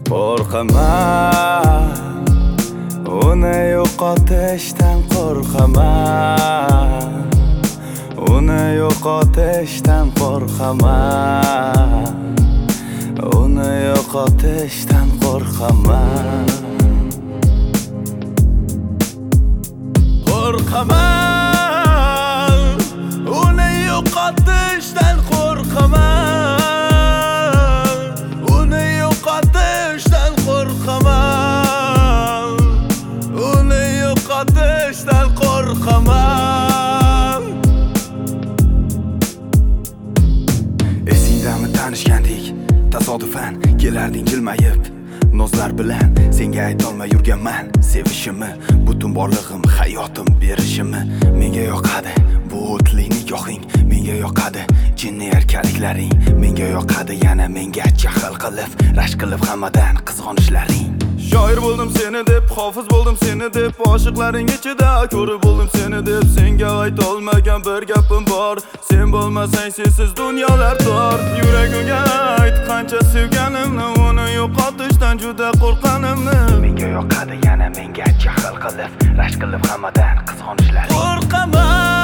Qo'rqaman, uni yo'qotishdan qo'rqaman, uni yo'qotishdan qo'rqaman, uni yo'qotishdan qo'rqaman. Qo'rqaman, uni yo'qotishdan qo'rqaman, uni yo'qotishdan qo'rqaman, uni yo'qotishdan qo'rqaman. Esingdami tanishgandik, tasodifan kelarding jilmayib, nozlar bilan senga aytolmay yurganman sevishimni, butun borlig'im, hayotim berishimni. Menga yoqadi bu o'tli nigohing, menga yoqadi jinni erkaliklaring, menga yoqadi yana menga jahl qilib, rashk qilib hammadan qizg'onishlaring. Shoir bo'ldim seni deb, hofiz bo'ldim seni deb, oshiqlaring ichida ko'rib bo'ldim seni deb. Senga aytolmagan bir gapim bor, sen bo'lmasang sensiz dunyolar tor. Yuragimga ayt qancha sevganimni, uni yo'qotishdan juda qo'rqqanimni. Menga yoqadi yana menga jahl qilib, rashk qilib hammadan qizg'onishlaring. Qo'rqaman,